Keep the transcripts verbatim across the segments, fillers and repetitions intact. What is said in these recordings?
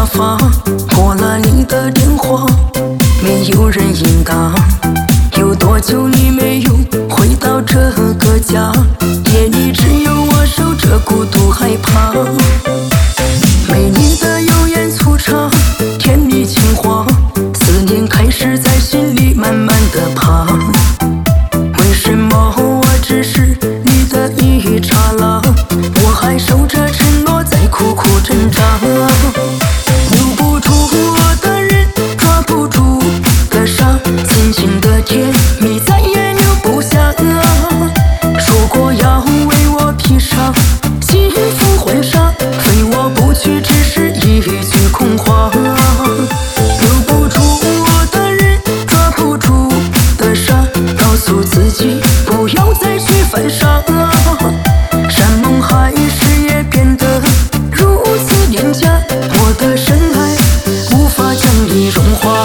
发，拨了你的电话，没有人应答。有多久你没有回到这个家？夜里只有我守着孤独害怕。没你的油盐醋茶，甜蜜情话，思念开始在心里慢慢的爬。为什么我只是你的一刹那，我还守着承诺在苦苦挣扎。留不住我的人，抓不住的沙，曾经的甜蜜再也留不下。说过要为我披上幸福婚纱，非我不娶只是一句空话。留不住我的人，抓不住的沙，告诉自己不要再去犯傻。山盟海誓也变得如此廉价，我的深爱无法将你融化。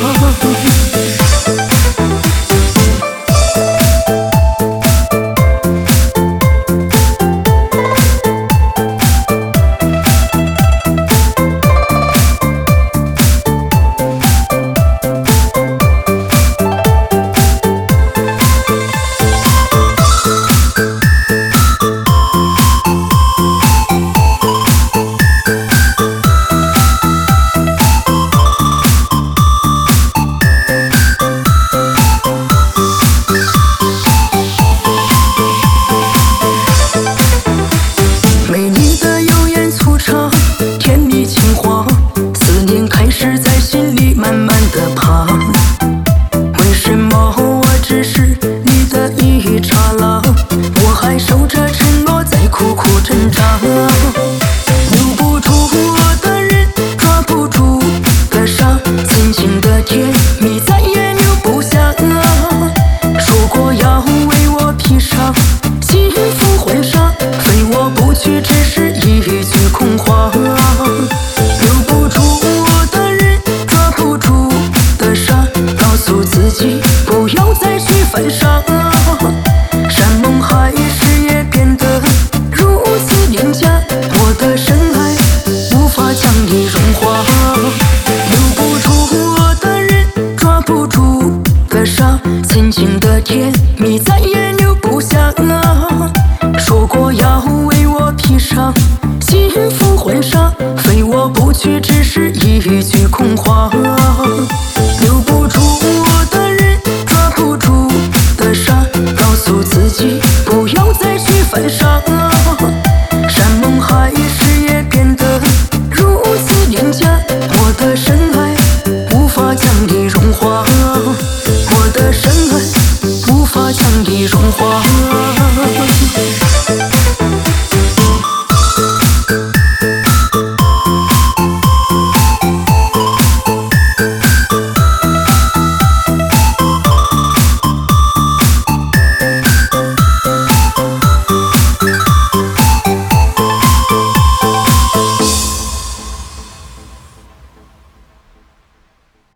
没你的油盐醋茶，甜蜜情话，思念开始在心里慢慢的爬。为什么我只是你的一刹那，我还守着承诺在苦苦挣扎。留不住我的人，抓不住的沙，曾经的甜蜜再也留不下。说过要为我披上幸福婚纱，非我不娶只是一句空话。留不住我的人，抓不住的沙，告诉自己不要再去犯傻。山盟海誓也变得如此廉价，我的深爱无法将你融化。留不住我的人，抓不住的沙，曾经的甜蜜再也留不下。说过要为我披上幸福婚纱，非我不娶只是一句空话。